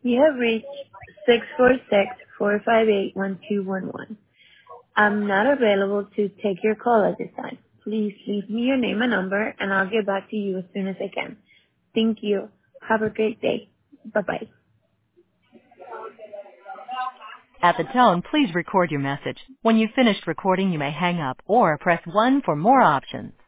You have reached 646-458-1211. I'm not available to take your call at this time. Please leave me your name and number, and I'll get back to you as soon as I can. Thank you. Have a great day. Bye-bye. At the tone, please record your message. When you've finished recording, you may hang up or press 1 for more options.